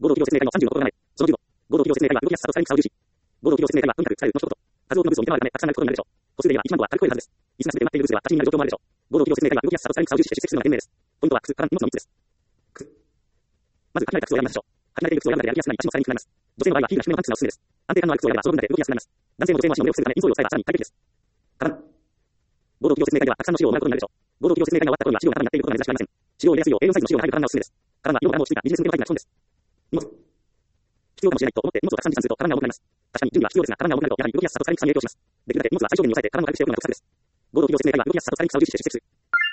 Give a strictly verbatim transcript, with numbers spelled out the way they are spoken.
合同企業説明会のさんじゅうのことがない。そのじゅうご、合同企業説明会は動きやすさとさらに差を重視。合同企業説明会はとにかく使えるの一言。数多くのブースを見て回るためたくさんなることになるでしょう。個数で言えばいちまんとは軽く超えるはずです。椅子がすべて待っているブースでは立ちになる状況もあるでしょう。合同企業説明会は動きやすさとさらに差を重視して出席するのが賢明です。ポイントは靴から荷物のみっつです。靴。まず、履き慣れた靴を選びましょう。履き慣れている靴を選ぶだけで歩きやすくなり足も疲れにくくなります。女性の場合はヒールが低めのパンツがおすすめです。安定感のある靴を選べばその分だけ動きやすくなります。男性も女性も足の上を伏せるためインソールを使えばさらに快適です。カバン。合同企業説明会ではたくさんの資料をもらうことになるでしょう。合同企業説明会が終わった頃には資料が空になっていることが珍しくありません。資料を入れやすいよう エーよん サイズの資料が入るカバンがおすすめです。カバンは色が柄も落ち着いたビジネス向けのタイプが基本です。荷物。必要かもしれないと思って荷物をたくさん持参するとカバンが重くなります。確かに準備は必要ですが、カバンが重くなるとやはり動きやすさとさらに差に影響します。できるだけ荷物は最小限に抑えてカバンを軽くしておくのがおすすめです。合同企業説明会は動きやすさとさらに差を重視して出席する。